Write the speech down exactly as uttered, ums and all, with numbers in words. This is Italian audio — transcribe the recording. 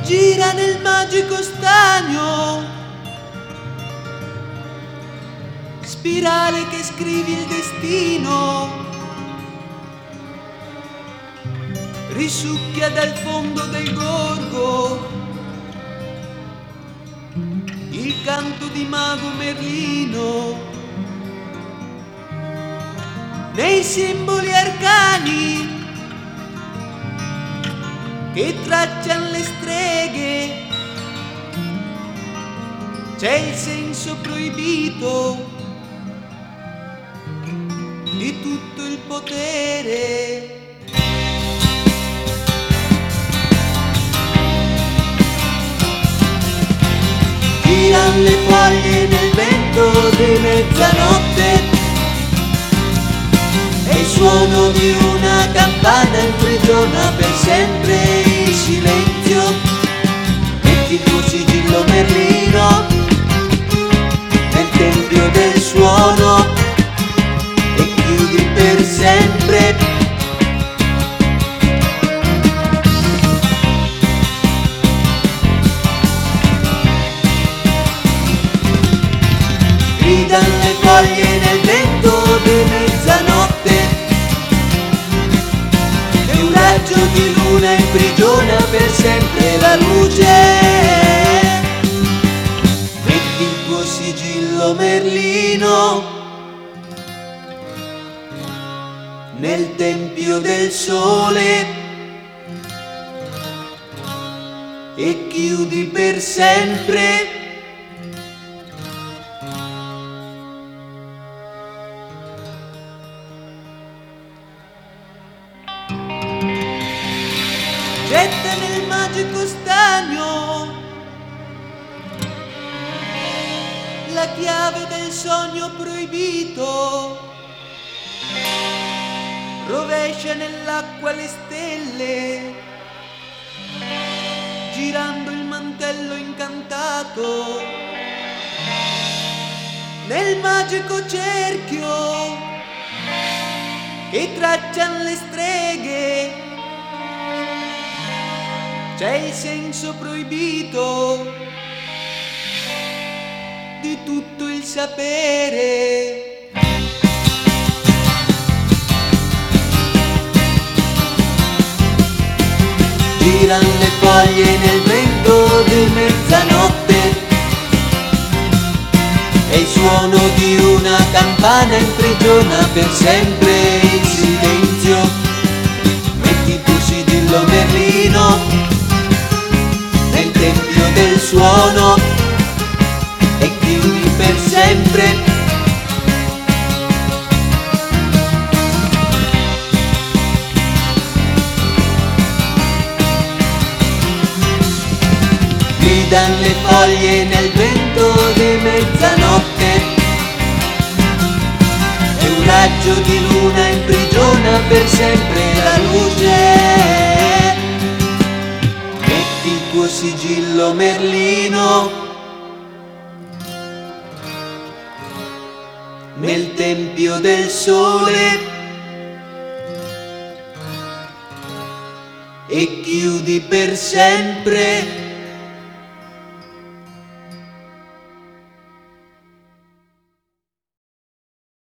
gira nel magico stagno, spirale che scrivi il destino, risucchia dal fondo del gorgo il canto di mago Merlino. Nei simboli arcani che tracciano le streghe c'è il senso proibito di tutto il potere. Giran le foglie nel vento di mezzanotte e il suono di una campana imprigiona per sempre il silenzio. Metti il tuo sigillo Merlino nel tempio del suono e chiudi per sempre. Gridano le foglie nel vento di mezzanotte e un raggio di luna imprigiona per sempre la luce. Metti il tuo sigillo Merlino nel tempio del sole e chiudi per sempre. Getta nel magico stagno la chiave del sogno proibito, rovescia nell'acqua le stelle, girando il mantello incantato nel magico cerchio che tracciano le streghe. C'è il senso proibito di tutto il sapere. Giran le foglie nel vento di mezzanotte e il suono di una campana imprigiona per sempre il silenzio. Metti il tuo sigillo Merlino nel tempio del suono e chiudi per sempre. Gridano le foglie nel vento di mezzanotte e un raggio di luna imprigiona per sempre la luce. Il tuo sigillo Merlino nel tempio del sole e chiudi per sempre